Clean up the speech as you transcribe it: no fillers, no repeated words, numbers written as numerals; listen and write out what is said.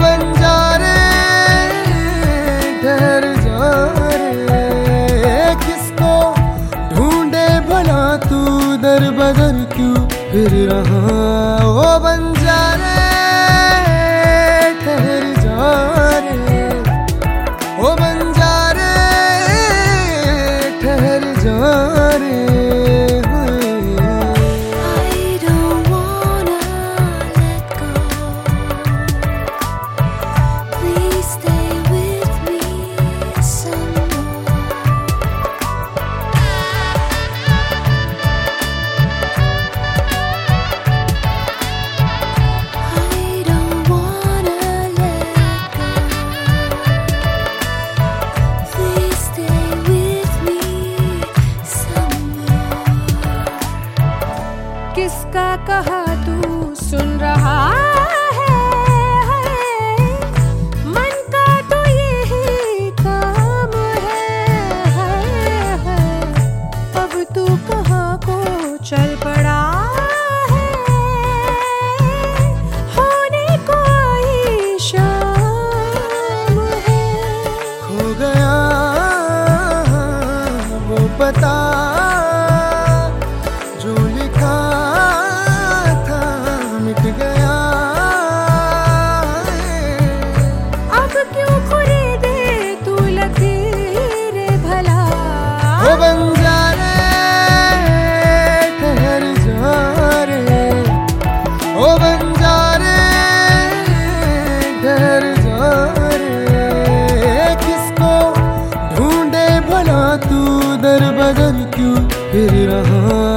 बंजारे ठहर जा रे, किसको ढूंढे भला तू दर बदर क्यों फिर रहा। ओ बंजारे ठहर जा रे, ओ बंजारे ठहर जा रे। किसका कहा तू सुन रहा है, मन का तो यही काम है। अब तू कहाँ को चल पड़ा है, होने को ही शाम है। खो गया वो पता जो लिखा था मिट गया। अब क्यों खरीदे तू लकीरें भला। ओ बंजारे ठहर जा रे, ओ बंजारे ठहर जा रे, किसको ढूंढे भला तू दर बदर क्यों फिर रहा।